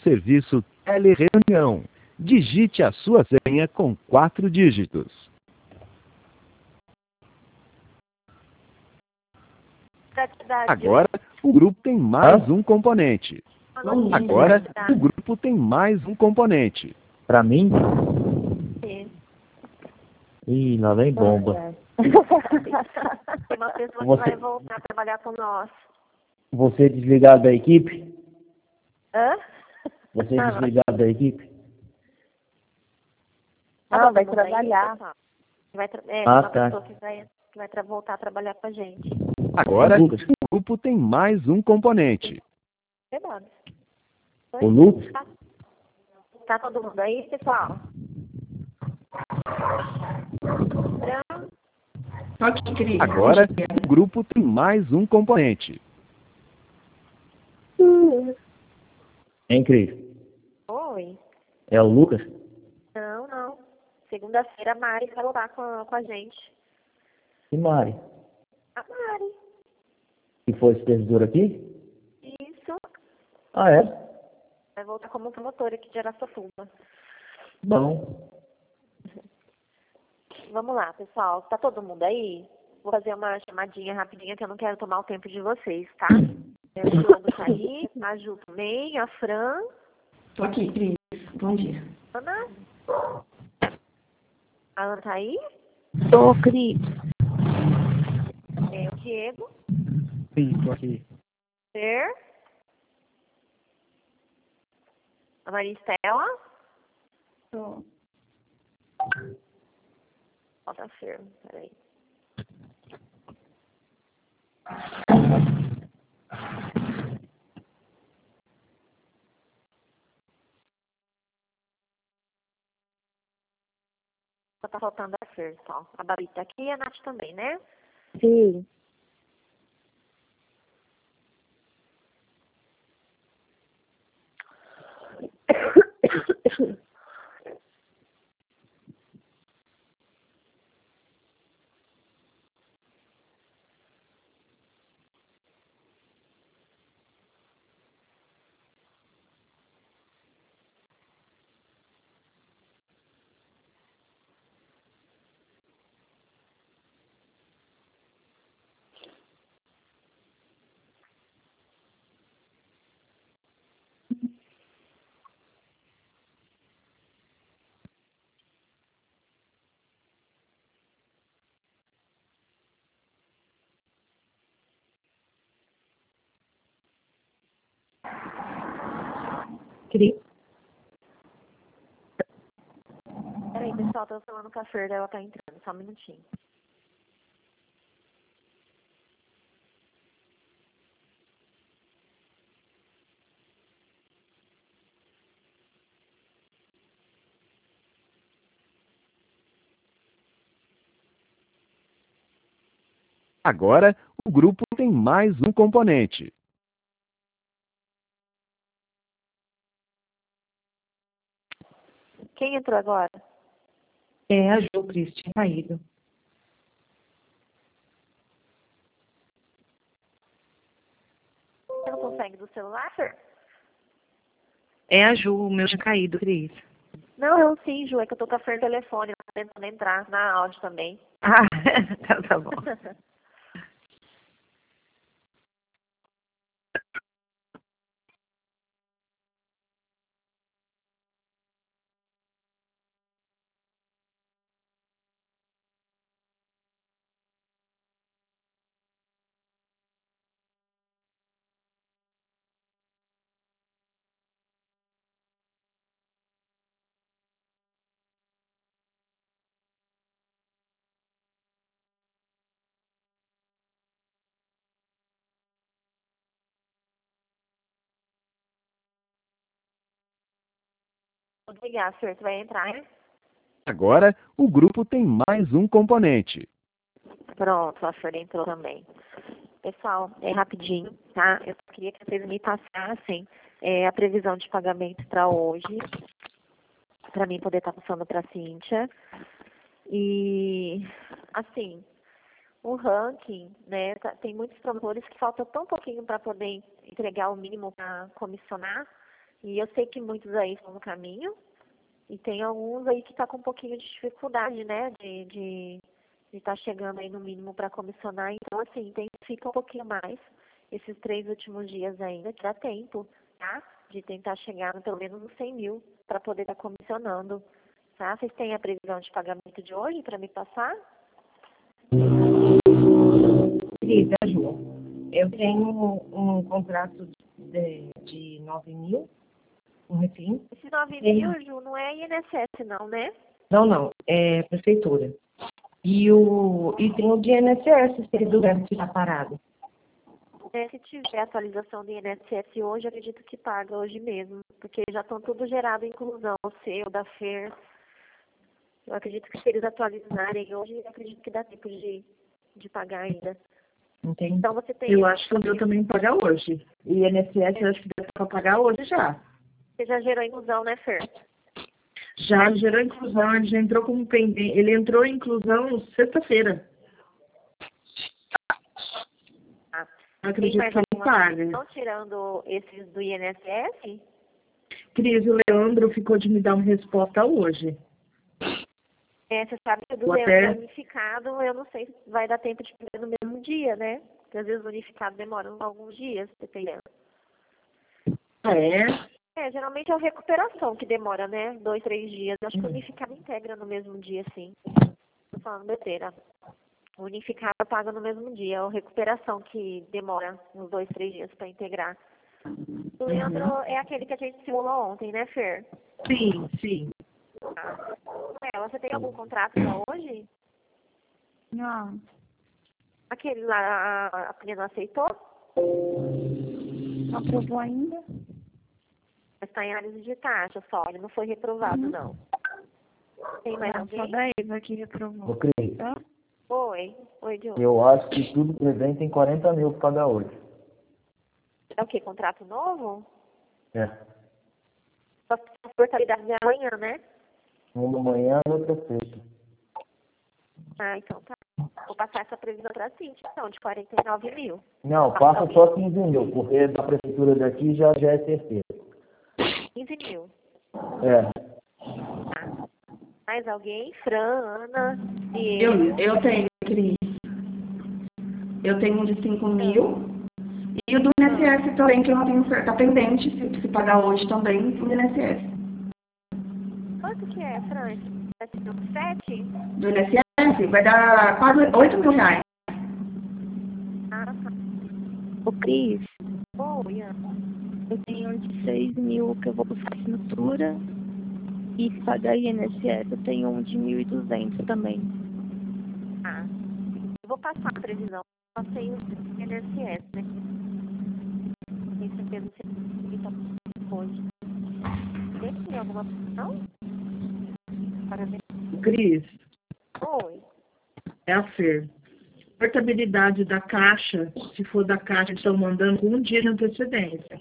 serviço Telereunião. Digite a sua senha com 4 dígitos. Agora, o grupo tem mais um componente. Agora, o grupo tem mais um componente. Pra mim? Sim. Ih, lá vem bomba. Tem uma pessoa que vai voltar a trabalhar com nós. Você é desligado da equipe? Hã? Você é desligado da equipe? Não, vai trabalhar. Tem Ah, uma tá. pessoa que vai voltar a trabalhar com a gente. Agora, o grupo tem mais um componente. Verdade. O Lucas? Tá todo mundo aí, pessoal? Agora, o grupo tem mais um componente. Hein, Cris? Oi. É o Lucas? Não. Segunda-feira a Mari vai voltar com a gente. E Mari? A Mari. Que foi supervisor aqui? Isso. Ah, é? Vai voltar como promotora aqui de Araçatuba. Bom. Vamos lá, pessoal. Tá todo mundo aí? Vou fazer uma chamadinha rapidinha que eu não quero tomar o tempo de vocês, tá? O Diogo tá aí, a Ju também, a Fran. Tô aqui, Cris. Bom dia. Ana? A Ana tá aí? Tô, Cris. O Diego. Sim, tô aqui. Fer. A Maristela. Tô. Falta a Fer, peraí. Só tá faltando a Fer, só. A Babi tá aqui e a Nath também, né? Sim. Cris. Peraí, pessoal, tô falando com a Fer, ela tá entrando, só um minutinho. Agora, o grupo tem mais um componente. Quem entrou agora? É a Ju, Cris, tinha caído. Você não consegue do celular, Fer? É a Ju, o meu tinha caído, Cris. Não, sim, Ju, é que eu tô com a Fer no telefone, ela tá tentando entrar na áudio também. Ah, tá bom. Vou ligar, Fer, você vai entrar, né? Agora, o grupo tem mais um componente. Pronto, a Fer entrou também. Pessoal, é rapidinho, tá? Eu só queria que vocês me passassem a previsão de pagamento para hoje, para mim poder estar passando para a Cíntia. E, assim, o ranking, né, tem muitos promotores que falta tão pouquinho para poder entregar o mínimo para comissionar, E eu sei que muitos aí estão no caminho, e tem alguns aí que tá com um pouquinho de dificuldade, né, de estar chegando aí no mínimo para comissionar. Então, assim, intensifica um pouquinho mais esses 3 últimos dias ainda, que dá tempo, tá? De tentar chegar no, pelo menos nos 100 mil para poder estar comissionando, tá? Vocês têm a previsão de pagamento de hoje para me passar? Cris, é a Ju. Eu tenho um contrato de 9 mil, um refim. Esse 9 mil, Ju, não é INSS não, né? Não, é prefeitura. E tem o de INSS, se ele durante está parado. Se tiver atualização do INSS hoje, eu acredito que paga hoje mesmo, porque já estão tudo gerado em inclusão, o seu, da FER. Eu acredito que se eles atualizarem hoje, eu acredito que dá tempo de pagar ainda. Entendi. Então você tem. Eu acho que o meu também paga hoje. E INSS eu acho que deve para pagar hoje já. Você já gerou inclusão, né, Fer? Já gerou inclusão, ele já entrou como pendente. Ele entrou em inclusão sexta-feira. Eu acredito que ele paga. Estão tirando esses do INSS? Cris, o Leandro ficou de me dar uma resposta hoje. Você sabe que o do Leandro unificado, eu não sei se vai dar tempo de pegar no mesmo dia, né? Porque às vezes o unificado demora alguns dias, dependendo. Geralmente é a recuperação que demora, né? 2, 3 dias. Eu acho que o unificado integra no mesmo dia, sim. Tô falando besteira. O unificado paga no mesmo dia. É a recuperação que demora uns 2, 3 dias para integrar. O Leandro é aquele que a gente simulou ontem, né, Fer? Sim. Você tem algum contrato para hoje? Não. Aquele lá, a Pia não aceitou? Não aprovou ainda? Mas está em análise de taxa só, ele não foi reprovado, não. Tem mais alguém? Só da Eva que reprovou. Ô, Cris, Oi, Diogo. eu acho que tudo presente tem 40 mil para pagar hoje. É o quê? Contrato novo? É. Só que a portabilidade de amanhã, né? Uma manhã e outra sexta. Então tá. Vou passar essa previsão para a Cintia, então, de 49 mil. Não, passa só 15 mil, porque da prefeitura daqui já é certeza. 15 mil. É. Mais alguém? Fran, Ana, Diego? Eu tenho, Cris. Eu tenho um de 5 mil. E o do INSS também, que eu não tenho, tá pendente, se pagar hoje também, o INSS. Quanto que é, Fran? 7? Do INSS vai dar quase 8 mil reais. Tá. Ô, Cris, Oi, Ana. eu tenho um de 6 mil que eu vou buscar assinatura. E se pagar INSS, eu tenho um de 1.200 também. Eu vou passar a previsão. Só tenho o INSS, né? Tenho certeza que ele está hoje. Tem alguma opção? Parabéns. Cris, Oi. é a Fer. Portabilidade da caixa, se for da caixa, estão mandando com um dia de antecedência.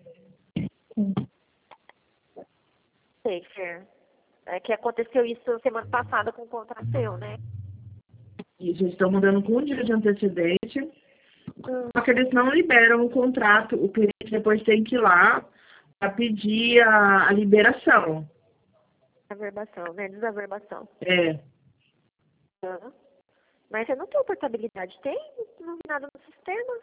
Sei, Fer. É que aconteceu isso semana passada com o contrato seu, né? Isso, eles estão mandando com um dia de antecedência. Só que eles não liberam o contrato. O cliente depois tem que ir lá para pedir a liberação. Averbação, né? Desaverbação. É. Mas você não tem portabilidade? Tem? Não vi nada no sistema?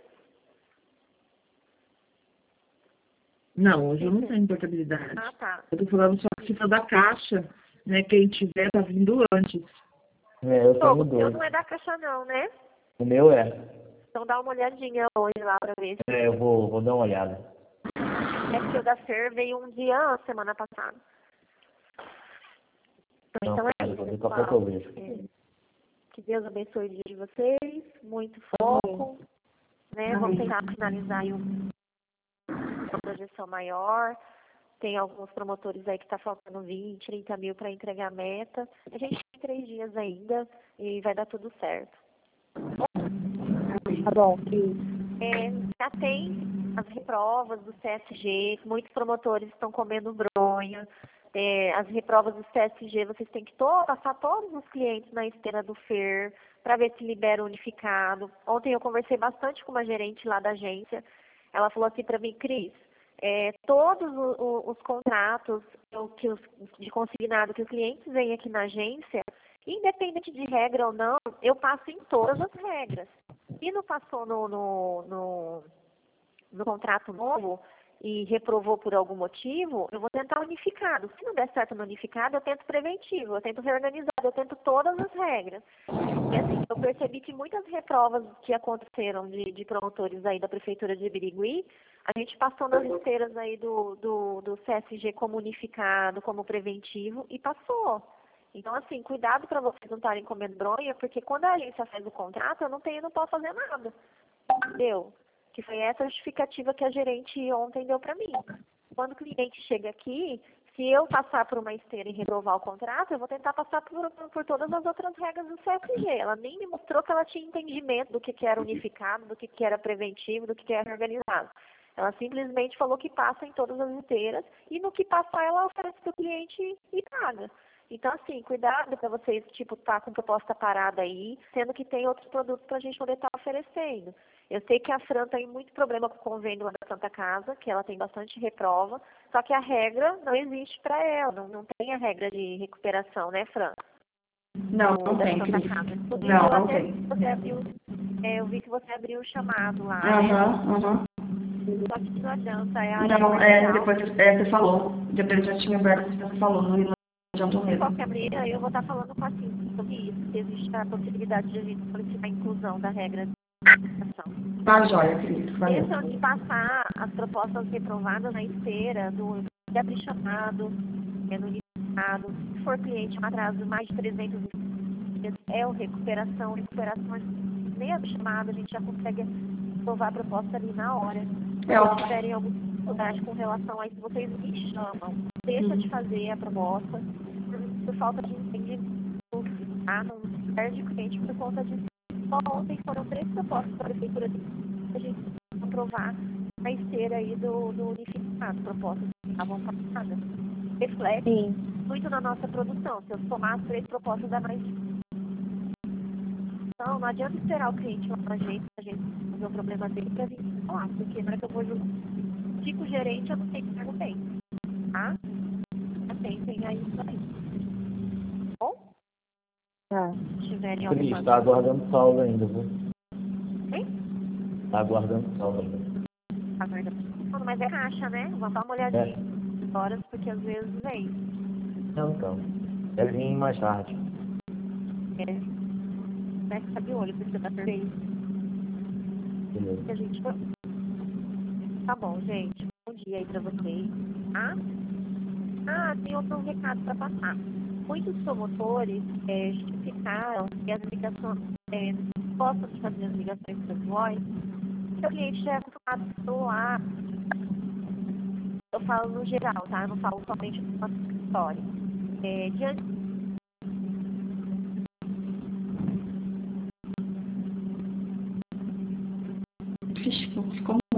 Não, hoje eu não tenho portabilidade. Tá. Eu tô falando só que se for da caixa, né? Quem tiver tá vindo antes. É, eu tenho O seu dois. não é da caixa não, né? O meu é. Então dá uma olhadinha hoje lá pra ver se... Eu vou dar uma olhada. É porque o da Fer veio um dia semana passada. Então é isso, Daqui a pouco eu vejo. Que Deus abençoe o dia de vocês. Muito foco. Né? Vamos tentar finalizar aí uma projeção maior. Tem alguns promotores aí que está faltando 20, 30 mil para entregar a meta. A gente tem 3 dias ainda e vai dar tudo certo. Tá bom, Já tem as reprovas do CSG, muitos promotores estão comendo bronha. As reprovas do CSG, vocês têm que passar todos os clientes na esteira do FER para ver se libera o unificado. Ontem eu conversei bastante com uma gerente lá da agência. Ela falou assim para mim, Cris, Todos os contratos de consignado que os clientes veem aqui na agência, independente de regra ou não, eu passo em todas as regras. Se não passou no contrato novo e reprovou por algum motivo, eu vou tentar unificado. Se não der certo no unificado, eu tento preventivo, eu tento reorganizado, eu tento todas as regras. E assim, eu percebi que muitas reprovas que aconteceram de promotores aí da Prefeitura de Birigui, a gente passou nas esteiras aí do CSG como unificado, como preventivo, e passou. Então, assim, cuidado para vocês não estarem comendo bronha, porque quando a agência faz o contrato, eu não posso fazer nada. Entendeu? Que foi essa justificativa que a gerente ontem deu para mim. Quando o cliente chega aqui, se eu passar por uma esteira e reprovar o contrato, eu vou tentar passar por todas as outras regras do CSG. Ela nem me mostrou que ela tinha entendimento do que era unificado, do que era preventivo, do que era organizado. Ela simplesmente falou que passa em todas as esteiras e no que passar ela oferece para o cliente e paga. Então, assim, cuidado para vocês, tá com proposta parada aí, sendo que tem outros produtos para a gente poder estar oferecendo. Eu sei que a Fran tem muito problema com o convênio da Santa Casa, que ela tem bastante reprova, só que a regra não existe para ela, não tem a regra de recuperação, né, Fran? Não tem, Cris. Não tem. Eu vi que você abriu o chamado lá. Só que não adianta, depois você falou. Depois já tinha aberto, você falou, não adiantou mesmo. Qualquer maneira, eu vou estar falando com a Cintia sobre isso, se existe a possibilidade de a gente solicitar a inclusão da regra de recuperação. Tá joia, Cris. Valeu. Pensam de passar as propostas reprovadas na esteira do abrir chamado, no unificado. Se for cliente um atraso de mais de 300 dias, recuperação, nem abrir chamado, a gente já consegue aprovar a proposta ali na hora. Se tiverem alguma dificuldade com relação a isso, vocês me chamam. Deixa de fazer a proposta por falta de entendimento, tá? Não perde cliente por conta disso. Só ontem foram 3 propostas da Prefeitura de a gente aprovar a esteira aí do unificado, propostas que estavam passadas. Reflete muito na nossa produção. Se eu somar as 3 propostas, dá mais. Então, não adianta esperar o cliente lá na agência, a gente fazer o problema dele para vir falar, porque na hora que eu vou fico gerente, eu não sei que bem, tá? Atentem aí isso aí. Bom? Tá. Se tiverem Cris, alguma está aguardando saldo ainda, viu? Hein? Está aguardando saldo ainda. Aguardando. Mas é caixa, né? Vamos dar uma olhadinha horas, porque às vezes vem. Não, então. Deve vir mais tarde. Vai ficar de olho, porque tá perfeito. Beleza. A gente... Tá bom, gente. Bom dia aí pra vocês. Tem outro recado para passar. Muitos promotores justificaram que as ligações, gostam de fazer as ligações pessoais, porque o cliente já é acostumado com o celular. Eu falo no geral, tá? Eu não falo somente do nosso escritório. Diante Ficou